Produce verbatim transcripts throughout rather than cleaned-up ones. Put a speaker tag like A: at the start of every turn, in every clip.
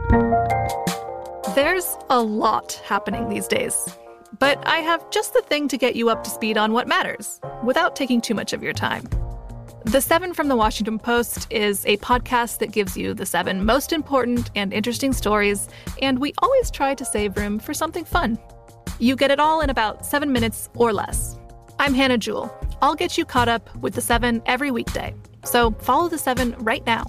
A: There's a lot happening these days, but I have just the thing to get you up to speed on what matters without taking too much of your time. The Seven from the Washington Post is a podcast that gives you the seven most important and interesting stories, and we always try to save room for something fun. You get it all in about seven minutes or less. I'm Hannah Jewell. I'll get you caught up with the Seven every weekday. So follow the Seven right now.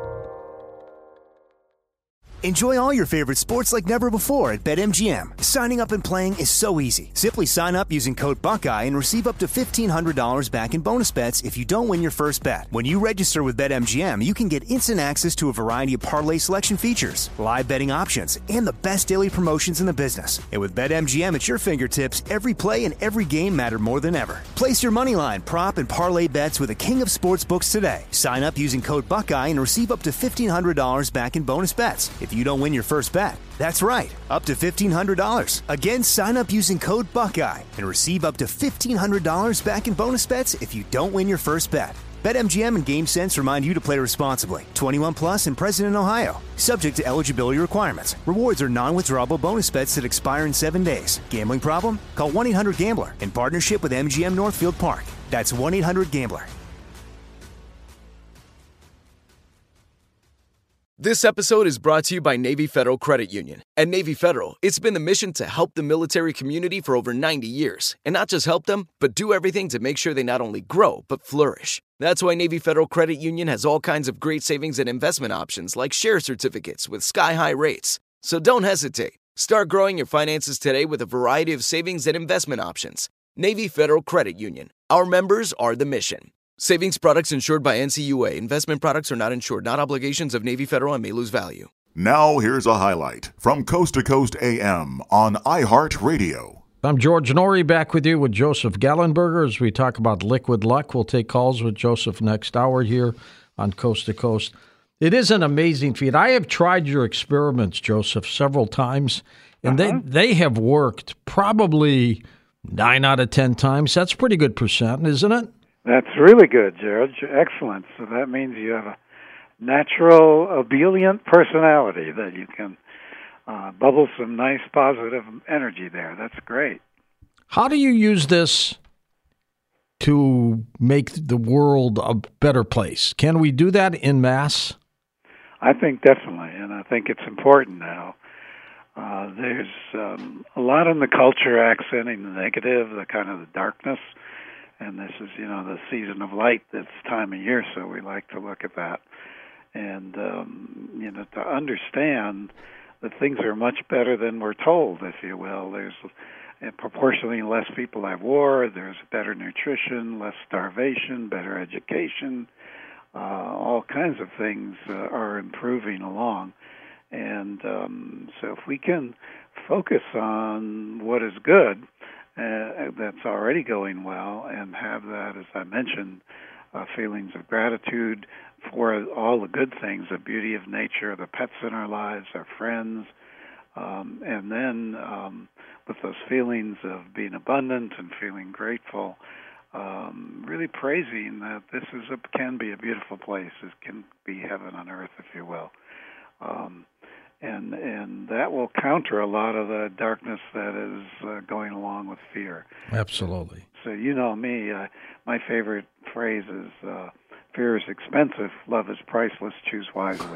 B: Enjoy all your favorite sports like never before at BetMGM. Signing up and playing is so easy. Simply sign up using code Buckeye and receive up to fifteen hundred dollars back in bonus bets if you don't win your first bet. When you register with BetMGM, you can get instant access to a variety of parlay selection features, live betting options, and the best daily promotions in the business. And with BetMGM at your fingertips, every play and every game matter more than ever. Place your moneyline, prop, and parlay bets with the king of sportsbooks today. Sign up using code Buckeye and receive up to fifteen hundred dollars back in bonus bets if you don't win your first bet. That's right, up to fifteen hundred dollars. Again, sign up using code Buckeye and receive up to fifteen hundred dollars back in bonus bets if you don't win your first bet. BetMGM and GameSense remind you to play responsibly. twenty-one plus and present in Ohio. Subject to eligibility requirements. Rewards are non-withdrawable bonus bets that expire in seven days. Gambling problem? Call one eight hundred gambler in partnership with M G M Northfield Park. That's one eight hundred gambler.
C: This episode is brought to you by Navy Federal Credit Union. At Navy Federal, it's been the mission to help the military community for over ninety years. And not just help them, but do everything to make sure they not only grow, but flourish. That's why Navy Federal Credit Union has all kinds of great savings and investment options like share certificates with sky-high rates. So don't hesitate. Start growing your finances today with a variety of savings and investment options. Navy Federal Credit Union. Our members are the mission. Savings products insured by N C U A. Investment products are not insured, not obligations of Navy Federal and may lose value.
D: Now here's a highlight from Coast to Coast A M on iHeartRadio.
E: I'm George Norrie, back with you with Joseph Gallenberger as we talk about Liquid Luck. We'll take calls with Joseph next hour here on Coast to Coast. It is an amazing feat. I have tried your experiments, Joseph, several times, and uh-huh. they, they have worked probably nine out of ten times. That's a pretty good percent, isn't it?
F: That's really good, George. Excellent. So that means you have a natural, ebullient personality that you can uh, bubble some nice positive energy there. That's great.
E: How do you use this to make the world a better place? Can we do that en masse?
F: I think definitely, and I think it's important now. Uh, there's um, a lot in the culture accenting the negative, the kind of the darkness. And this is, you know, the season of light, this time of year, so we like to look at that. And, um, you know, to understand that things are much better than we're told, if you will. There's uh, proportionally less people have war, there's better nutrition, less starvation, better education. Uh, all kinds of things uh, are improving along. And um, so if we can focus on what is good, Uh, that's already going well, and have that, as I mentioned, uh, feelings of gratitude for all the good things, the beauty of nature, the pets in our lives, our friends, um, and then um, with those feelings of being abundant and feeling grateful, um, really praising that this is a, can be a beautiful place. This can be heaven on earth, if you will. Um, And and that will counter a lot of the darkness that is uh, going along with fear.
E: Absolutely.
F: So you know me, uh, my favorite phrase is, uh, fear is expensive, love is priceless, choose wisely.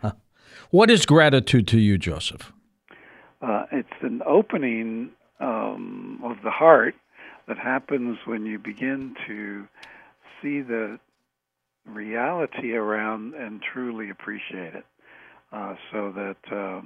E: What is gratitude to you, Joseph?
F: Uh, it's an opening um, of the heart that happens when you begin to see the reality around and truly appreciate it. Uh, so that uh,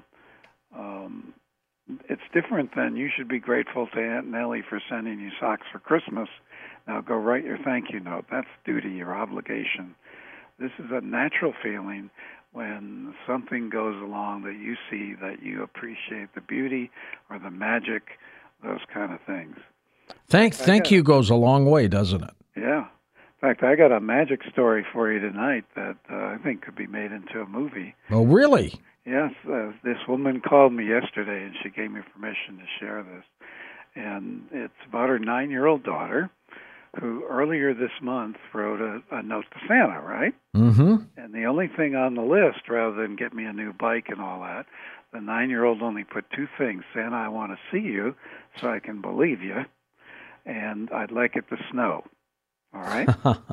F: um, it's different than you should be grateful to Aunt Nellie for sending you socks for Christmas. Now go write your thank you note. That's duty, your obligation. This is a natural feeling when something goes along that you see that you appreciate the beauty or the magic, those kind of things.
E: Thank, thank you goes a long way, doesn't it?
F: Yeah. In fact, I got a magic story for you tonight that uh, I think could be made into a movie.
E: Oh, really?
F: Yes. Uh, this woman called me yesterday, and she gave me permission to share this. And it's about her nine-year-old daughter who earlier this month wrote a, a note to Santa, right?
E: Mm-hmm.
F: And the only thing on the list, rather than get me a new bike and all that, the nine-year-old only put two things. Santa, I want to see you so I can believe you, and I'd like it to snow. All right?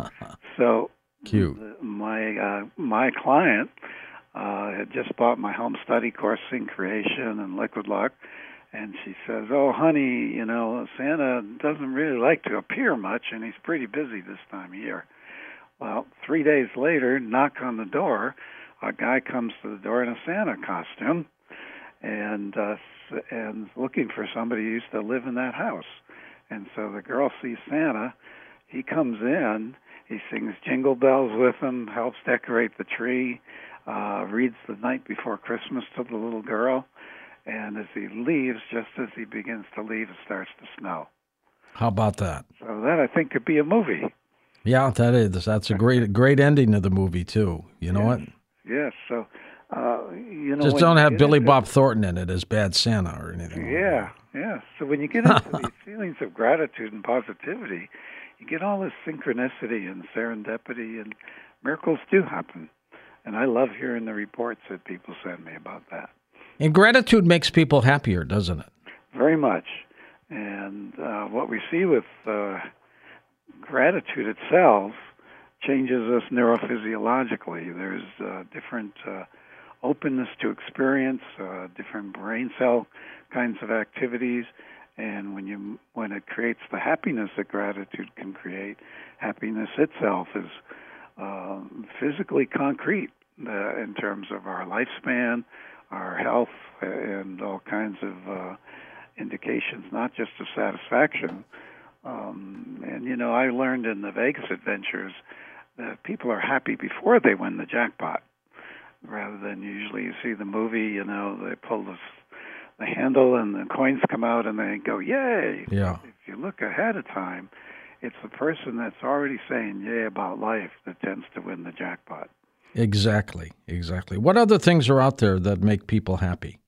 F: So
E: Cute.
F: The, my uh, my client uh, had just bought my home study course, Sync Creation and Liquid Luck, and she says, oh, honey, you know, Santa doesn't really like to appear much, and he's pretty busy this time of year. Well, three days later, knock on the door, a guy comes to the door in a Santa costume, and uh, and looking for somebody who used to live in that house. And so the girl sees Santa. He comes in. He sings Jingle Bells with him, helps decorate the tree, uh, reads The Night Before Christmas to the little girl. And as he leaves, just as he begins to leave, it starts to snow.
E: How about that?
F: So that, I think, could be a movie.
E: Yeah, that is. That's a great great ending of the movie, too. You know
F: yes.
E: what?
F: Yes. So, uh, you know,
E: Just
F: when
E: don't
F: you
E: have
F: get
E: Billy
F: into-
E: Bob Thornton in it as Bad Santa or anything. like
F: Yeah, yeah. So when you get into these feelings of gratitude and positivity, you get all this synchronicity and serendipity, and miracles do happen. And I love hearing the reports that people send me about that.
E: And gratitude makes people happier, doesn't it?
F: Very much. And uh, what we see with uh, gratitude itself changes us neurophysiologically. There's uh, different uh, openness to experience, uh, different brain cell kinds of activities, and when you when it creates the happiness that gratitude can create, happiness itself is uh, physically concrete uh, in terms of our lifespan, our health, and all kinds of uh, indications, not just of satisfaction. Um, and, you know, I learned in the Vegas adventures that people are happy before they win the jackpot, rather than usually you see the movie, you know, they pull the, the handle and the coins come out and they go, yay.
E: Yeah.
F: If you look ahead of time, it's the person that's already saying yay about life that tends to win the jackpot.
E: Exactly, exactly. What other things are out there that make people happy?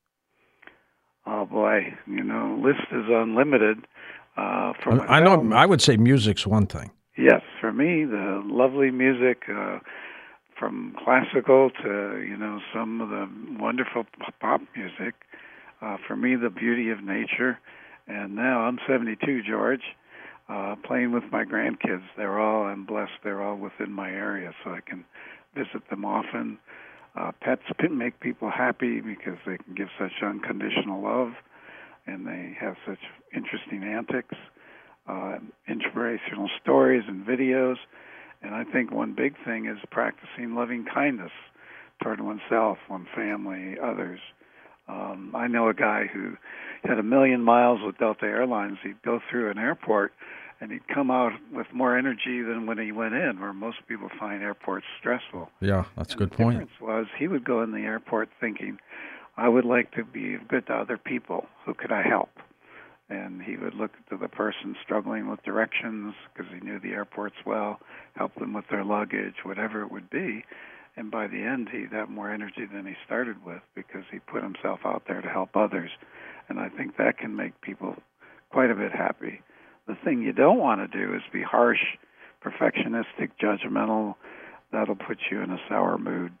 F: Oh, boy, you know, list is unlimited. Uh, for
E: I know.
F: myself,
E: I would say music's one thing.
F: Yes, for me, the lovely music, uh, from classical to, you know, some of the wonderful pop music. Uh, for me, the beauty of nature. And now I'm seventy-two, George, uh, playing with my grandkids. They're all, I'm blessed, they're all within my area, so I can visit them often. Uh, pets make people happy because they can give such unconditional love, and they have such interesting antics, uh, inspirational stories and videos. And I think one big thing is practicing loving kindness toward oneself, one family, others. Um, I know a guy who had a million miles with Delta Airlines. He'd go through an airport, and he'd come out with more energy than when he went in, where most people find airports stressful.
E: Yeah, that's a good
F: the
E: point.
F: The difference was he would go in the airport thinking, I would like to be good to other people. Who could I help? And he would look to the person struggling with directions because he knew the airports well, help them with their luggage, whatever it would be. And by the end, he'd have more energy than he started with because he put himself out there to help others. And I think that can make people quite a bit happy. The thing you don't want to do is be harsh, perfectionistic, judgmental. That'll put you in a sour mood.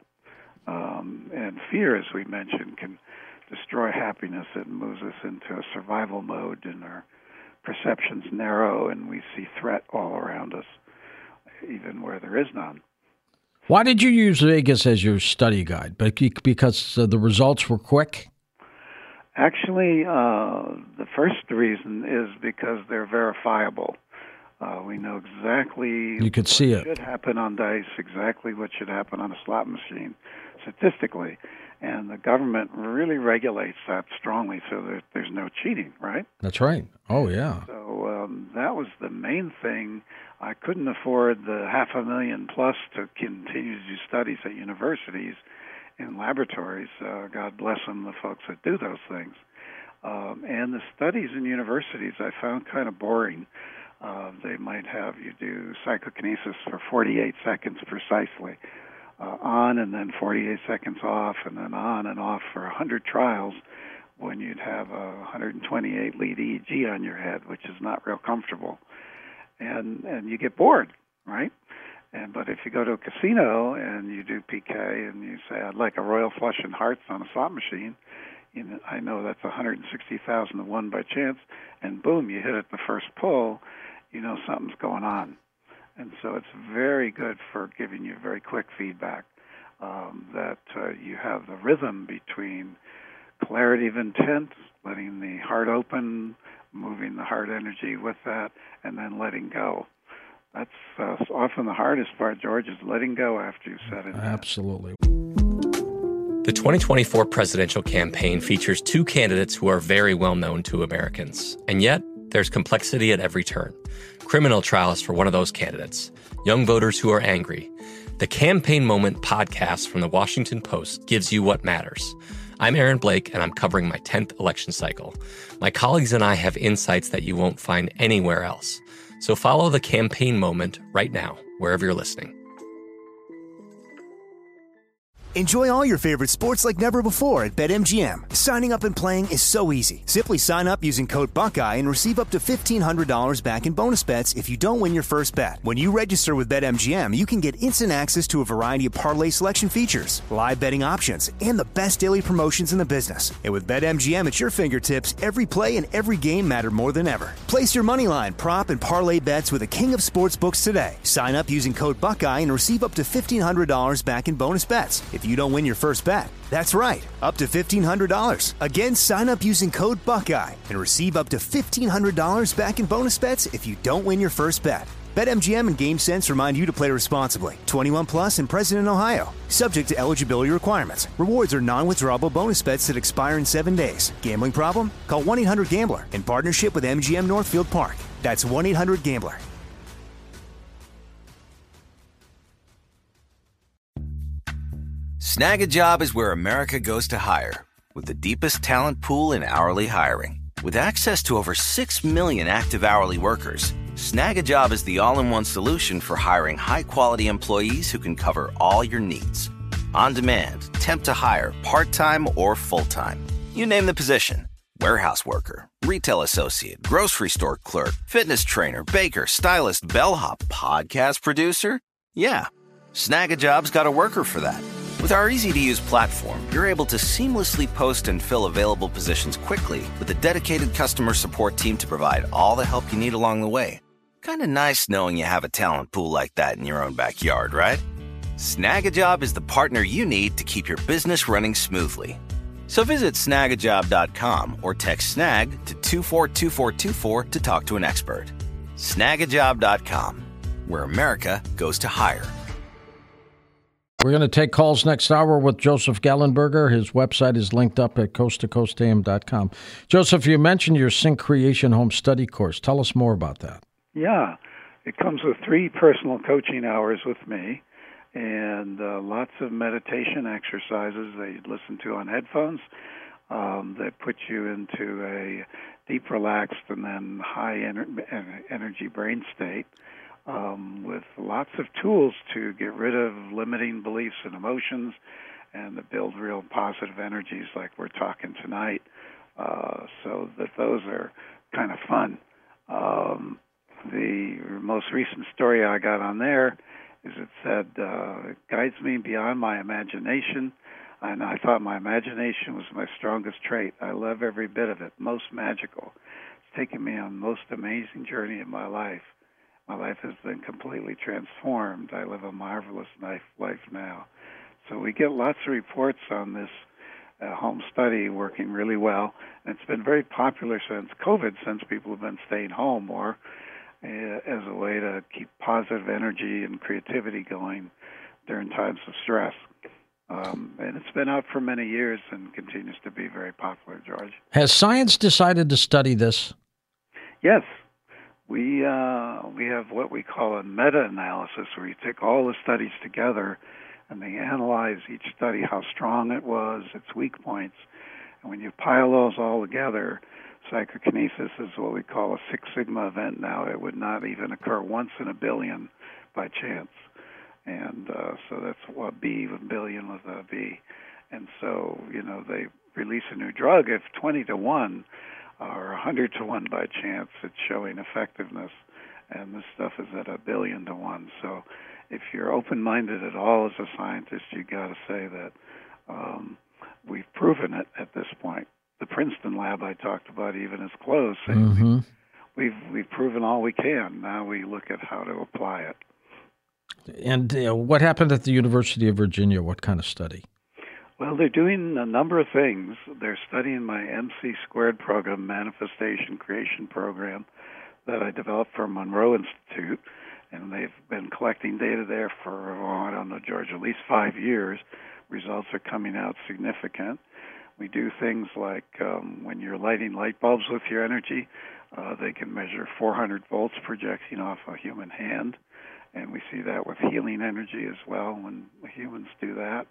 F: Um, and fear, as we mentioned, can destroy happiness. It moves us into a survival mode, and our perceptions narrow, and we see threat all around us, even where there is none.
E: Why did you use Vegas as your study guide? Because uh, the results were quick?
F: Actually, uh, the first reason is because they're verifiable. Uh, we know exactly
E: you could
F: what
E: see it.
F: should happen on dice, exactly what should happen on a slot machine, statistically. And the government really regulates that strongly so that there's no cheating, right?
E: That's right. Oh, yeah.
F: So um, that was the main thing. I couldn't afford the half a million plus to continue to do studies at universities and laboratories. Uh, God bless them, the folks that do those things. Um, and the studies in universities I found kind of boring. Uh, they might have you do psychokinesis for forty-eight seconds precisely, uh, on and then forty-eight seconds off, and then on and off for one hundred trials when you'd have a one hundred twenty-eight lead E E G on your head, which is not real comfortable. and and you get bored, right? And but if you go to a casino and you do P K and you say, I'd like a Royal Flush and Hearts on a slot machine, you know, I know that's one hundred sixty thousand to one by chance, and boom, you hit it the first pull, you know something's going on. And so it's very good for giving you very quick feedback, um, that uh, you have the rhythm between clarity of intent, letting the heart open, moving the heart energy with that, and then letting go. That's uh, often the hardest part, George, is letting go after you've said it.
E: Absolutely.
G: The twenty twenty-four presidential campaign features two candidates who are very well known to Americans. And yet, there's complexity at every turn. Criminal trials for one of those candidates. Young voters who are angry. The Campaign Moment podcast from the Washington Post gives you what matters. I'm Aaron Blake, and I'm covering my tenth election cycle. My colleagues and I have insights that you won't find anywhere else. So follow the Campaign Moment right now, wherever you're listening.
B: Enjoy all your favorite sports like never before at BetMGM. Signing up and playing is so easy. Simply sign up using code Buckeye and receive up to fifteen hundred dollars back in bonus bets if you don't win your first bet. When you register with BetMGM, you can get instant access to a variety of parlay selection features, live betting options, and the best daily promotions in the business. And with BetMGM at your fingertips, every play and every game matter more than ever. Place your moneyline, prop, and parlay bets with the king of sportsbooks today. Sign up using code Buckeye and receive up to fifteen hundred dollars back in bonus bets if you don't win your first bet. That's right, up to fifteen hundred dollars. Again, sign up using code Buckeye and receive up to fifteen hundred dollars back in bonus bets if you don't win your first bet. BetMGM and GameSense remind you to play responsibly. twenty-one plus and present in Ohio. Subject to eligibility requirements. Rewards are non-withdrawable bonus bets that expire in seven days. Gambling problem? Call one eight hundred gambler in partnership with M G M Northfield Park. That's one eight hundred gambler.
H: Snag a Job is where America goes to hire, with the deepest talent pool in hourly hiring. With access to over six million active hourly workers, Snag a Job is the all-in-one solution for hiring high-quality employees who can cover all your needs. On demand, temp to hire, part-time or full-time. You name the position. Warehouse worker, retail associate, grocery store clerk, fitness trainer, baker, stylist, bellhop, podcast producer. Yeah, Snag a Job's got a worker for that. With our easy-to-use platform, you're able to seamlessly post and fill available positions quickly with a dedicated customer support team to provide all the help you need along the way. Kind of nice knowing you have a talent pool like that in your own backyard, right? Snag a Job is the partner you need to keep your business running smoothly. So visit snag a job dot com or text SNAG to two four two four two four to talk to an expert. snag a job dot com, where America goes to hire.
E: We're going to take calls next hour with Joseph Gallenberger. His website is linked up at coast to coast a m dot com. Joseph, you mentioned your Sync Creation Home Study course. Tell us more about that.
F: Yeah, it comes with three personal coaching hours with me and uh, lots of meditation exercises that you listen to on headphones um, that put you into a deep, relaxed, and then high ener- energy brain state. Um, with lots of tools to get rid of limiting beliefs and emotions and to build real positive energies like we're talking tonight, uh, so that those are kind of fun. Um, the most recent story I got on there is it said, uh, it guides me beyond my imagination, and I thought my imagination was my strongest trait. I love every bit of it, most magical. It's taken me on the most amazing journey of my life. My life has been completely transformed. I live a marvelous life, life now. So we get lots of reports on this uh, home study working really well. And it's been very popular since COVID, since people have been staying home more uh, as a way to keep positive energy and creativity going during times of stress. Um, and it's been out for many years and continues to be very popular, George.
E: Has science decided to study this?
F: Yes. We uh, we have what we call a meta-analysis, where you take all the studies together and they analyze each study, how strong it was, its weak points. And when you pile those all together, psychokinesis is what we call a Six Sigma event now. It would not even occur once in a billion by chance. And uh, so that's what B, with billion with a B. And so, you know, they release a new drug, if twenty to one or one hundred to one by chance, it's showing effectiveness. and this stuff is at a billion to one. So if you're open-minded at all as a scientist, you got to say that um, we've proven it at this point. The Princeton lab I talked about even is closed.
E: Mm-hmm.
F: We've we've proven all we can. Now we look at how to apply it.
E: And uh, what happened at the University of Virginia? What kind of study?
F: Well, they're doing a number of things. They're studying my M C squared program, Manifestation Creation Program, that I developed for Monroe Institute, and they've been collecting data there for, oh, I don't know, George, at least five years. Results are coming out significant. We do things like um, when you're lighting light bulbs with your energy, uh, they can measure four hundred volts projecting off a human hand, and we see that with healing energy as well when humans do that.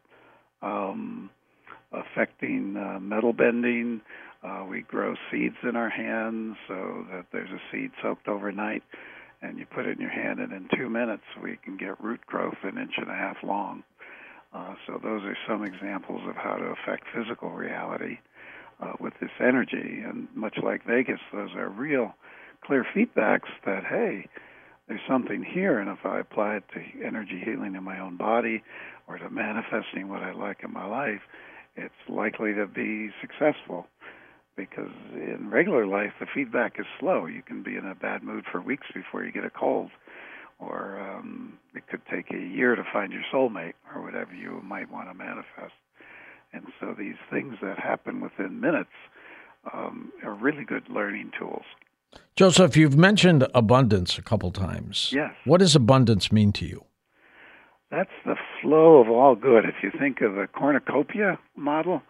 F: Um, affecting uh, metal bending, uh, we grow seeds in our hands so that there's a seed soaked overnight, and you put it in your hand, and in two minutes we can get root growth an inch and a half long. Uh, so those are some examples of how to affect physical reality uh, with this energy. And much like Vegas, those are real clear feedbacks that, hey, there's something here, and if I apply it to energy healing in my own body or to manifesting what I like in my life, it's likely to be successful. Because in regular life, the feedback is slow. You can be in a bad mood for weeks before you get a cold. Or um, it could take a year to find your soulmate, or whatever you might want to manifest. And so these things that happen within minutes um, are really good learning tools.
E: Joseph, you've mentioned abundance a couple times.
F: Yes.
E: What does abundance mean to you?
F: That's the flow of all good. If you think of the cornucopia model,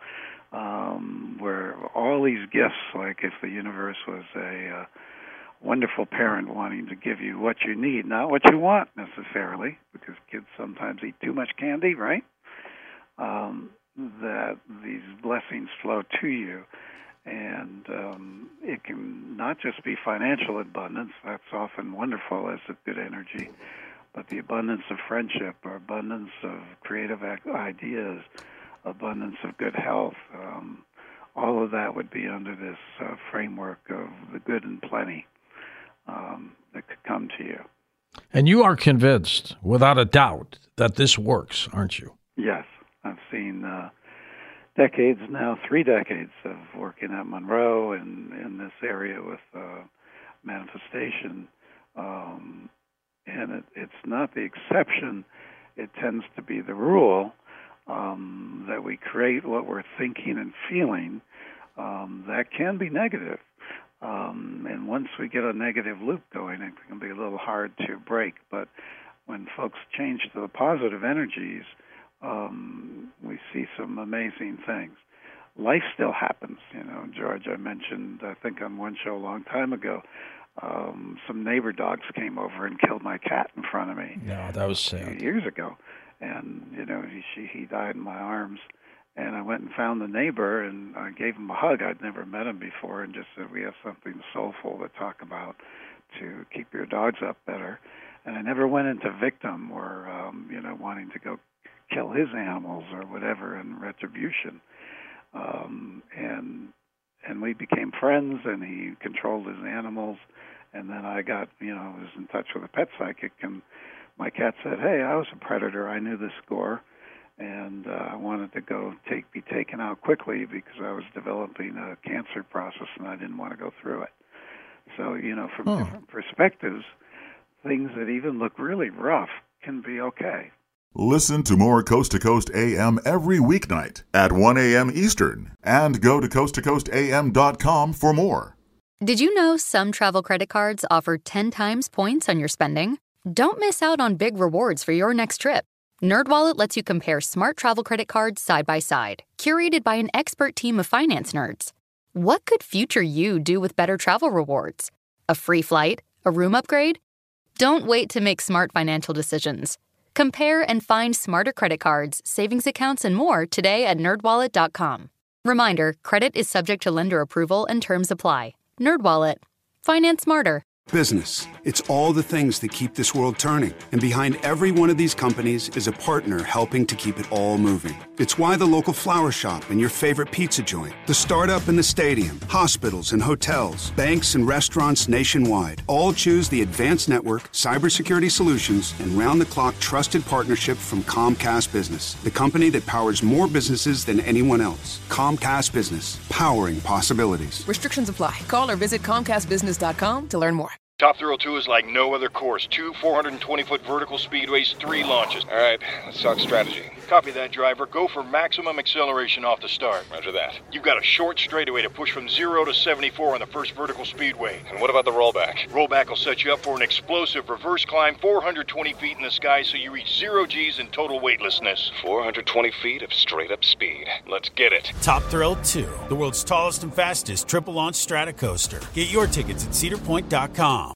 F: um, where all these gifts, like if the universe was a... Uh, wonderful parent wanting to give you what you need, not what you want necessarily, because kids sometimes eat too much candy, right? Um, that these blessings flow to you. And um, it can not just be financial abundance, that's often wonderful as a good energy, but the abundance of friendship or abundance of creative ideas, abundance of good health, um, all of that would be under this uh, framework of the good and plenty. Um, that could come to you.
E: And you are convinced, without a doubt, that this works, aren't you?
F: Yes. I've seen uh, decades now, three decades of working at Monroe and in this area with uh, manifestation. Um, and it, it's not the exception. It tends to be the rule um, that we create what we're thinking and feeling. Um, that can be negative. Um, and once we get a negative loop going, it can be a little hard to break. But when folks change to the positive energies, um, we see some amazing things. Life still happens. You know, George, I mentioned, I think on one show a long time ago, um, some neighbor dogs came over and killed my cat in front of me.
E: No, that was sad.
F: Years ago. And, you know, he, she, he died in my arms. And I went and found the neighbor, and I gave him a hug. I'd never met him before, and just said, we have something soulful to talk about to keep your dogs up better. And I never went into victim or, um, you know, wanting to go kill his animals or whatever in retribution. Um, and and we became friends, and he controlled his animals. And then I got, you know, was in touch with a pet psychic, and my cat said, hey, I was a predator. I knew the score. And uh, I wanted to go take be taken out quickly because I was developing a cancer process and I didn't want to go through it. So, you know, from
E: huh.
F: different perspectives, things that even look really rough can be okay.
D: Listen to more Coast to Coast A M every weeknight at one a.m. Eastern and go to coast to coast a m dot com for more.
I: Did you know some travel credit cards offer ten times points on your spending? Don't miss out on big rewards for your next trip. NerdWallet lets you compare smart travel credit cards side by side, curated by an expert team of finance nerds. What could future you do with better travel rewards? A free flight? A room upgrade? Don't wait to make smart financial decisions. Compare and find smarter credit cards, savings accounts, and more today at nerd wallet dot com. Reminder, credit is subject to lender approval and terms apply. NerdWallet. Finance smarter.
J: Business. It's all the things that keep this world turning. And behind every one of these companies is a partner helping to keep it all moving. It's why the local flower shop and your favorite pizza joint, the startup and the stadium, hospitals and hotels, banks and restaurants nationwide all choose the Advanced Network, Cybersecurity Solutions, and round-the-clock trusted partnership from Comcast Business, the company that powers more businesses than anyone else. Comcast Business, powering possibilities.
K: Restrictions apply. Call or visit Comcast Business dot com to learn more.
L: Top Thrill two is like no other course. Two four hundred twenty foot vertical speedways, three launches.
M: All right, let's talk strategy.
L: Copy that, driver. Go for maximum acceleration off the start.
M: Roger that.
L: You've got a short straightaway to push from zero to seventy-four on the first vertical speedway.
M: And what about the rollback?
L: Rollback will set you up for an explosive reverse climb four hundred twenty feet in the sky so you reach zero G's in total weightlessness.
M: four hundred twenty feet of straight-up speed. Let's get it.
N: Top Thrill two, the world's tallest and fastest triple-launch strata coaster. Get your tickets at cedar point dot com.